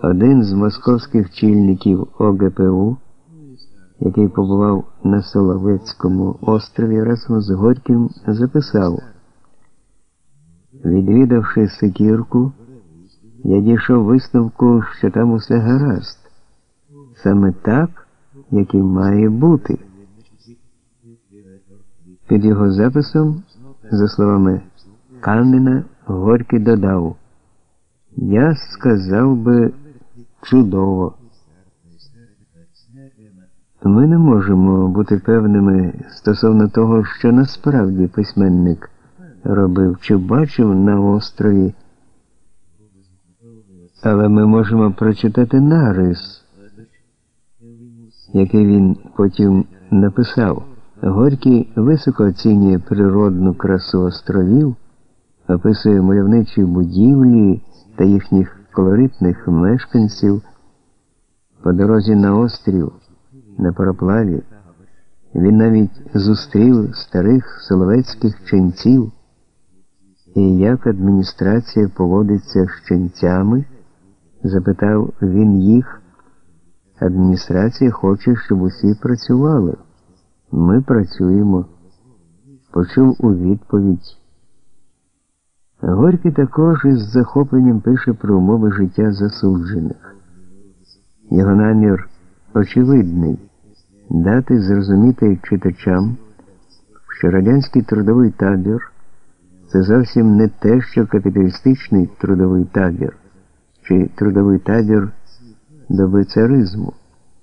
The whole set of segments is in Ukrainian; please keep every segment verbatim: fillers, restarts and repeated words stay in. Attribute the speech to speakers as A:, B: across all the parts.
A: Один з московських чільників О Ге Пе У, який побував на Соловецькому острові разом з Горьким, записав: «Відвідавши Сикірку, я дійшов висновку, що там усе гаразд, саме так, як і має бути». Під його записом, за словами Каннена, Горький додав: «Я сказав би, чудово». Ми не можемо бути певними стосовно того, що насправді письменник робив чи бачив на острові, але ми можемо прочитати нарис, який він потім написав. Горький високо оцінює природну красу островів, описує мальовничі будівлі та їхніх колоритних мешканців. По дорозі на острів, на пароплаві, він навіть зустрів старих соловецьких ченців. І як адміністрація поводиться з ченцями, запитав він їх. Адміністрація хоче, щоб усі працювали. Ми працюємо. Почув у відповідь. Горький також із захопленням пише про умови життя засуджених. Його намір очевидний – дати зрозуміти читачам, що радянський трудовий табір – це зовсім не те, що капіталістичний трудовий табір чи трудовий табір доби царизму,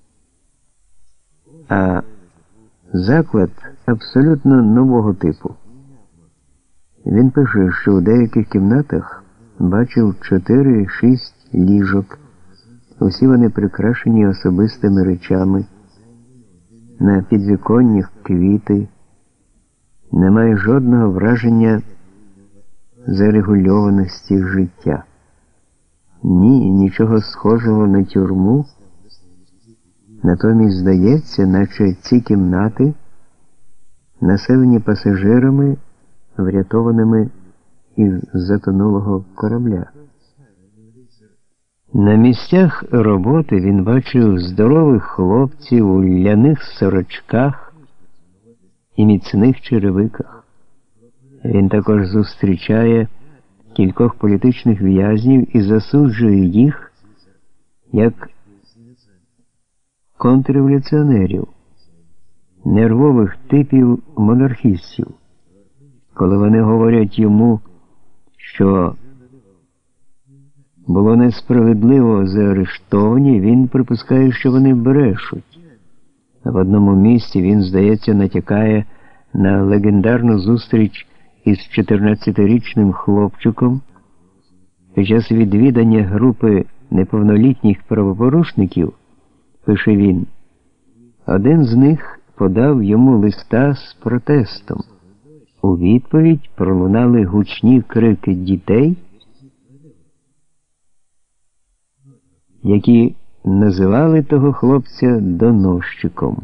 A: а заклад абсолютно нового типу. Він пише, що у деяких кімнатах бачив чотири-шість ліжок, усі вони прикрашені особистими речами, на підвіконнях квіти, немає жодного враження зарегульованості життя. Ні, нічого схожого на тюрму. Натомість здається, наче ці кімнати населені пасажирами, врятованими із затонулого корабля. На місцях роботи він бачив здорових хлопців у ляних сорочках і міцних черевиках. Він також зустрічає кількох політичних в'язнів і засуджує їх як контрреволюціонерів, нервових типів монархістів. Коли вони говорять йому, що було несправедливо заарештовані, він припускає, що вони брешуть. В одному місці він, здається, натякає на легендарну зустріч із чотирнадцятирічним хлопчиком. Під час відвідання групи неповнолітніх правопорушників, пише він, один з них подав йому листа з протестом. У відповідь пролунали гучні крики дітей, які називали того хлопця доносчиком.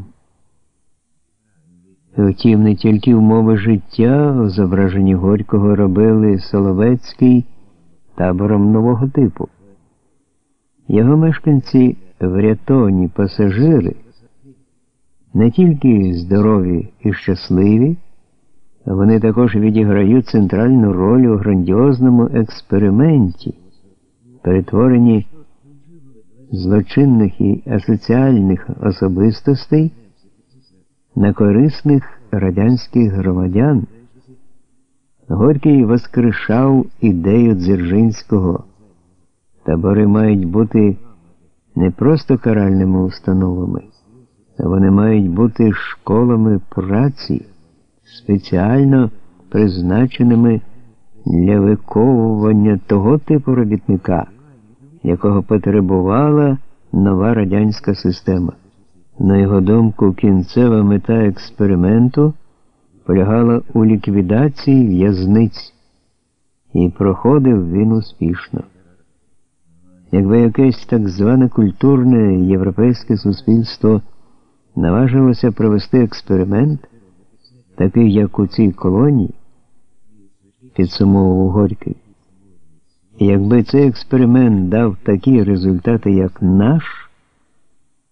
A: Втім, не тільки умови життя у зображенні Горького робили Соловецький табором нового типу. Його мешканці, врятовані пасажири, не тільки здорові і щасливі, вони також відіграють центральну роль у грандіозному експерименті, перетворенні злочинних і асоціальних особистостей на корисних радянських громадян. Горький воскрешав ідею Дзержинського. Табори мають бути не просто каральними установами, а вони мають бути школами праці, спеціально призначеними для виковування того типу робітника, якого потребувала нова радянська система. На його думку, кінцева мета експерименту полягала у ліквідації в'язниць, і проходив він успішно. Якби якесь так зване культурне європейське суспільство наважилося провести експеримент, такий, як у цій колонії, підсумовував Горький, І якби цей експеримент дав такі результати, як наш,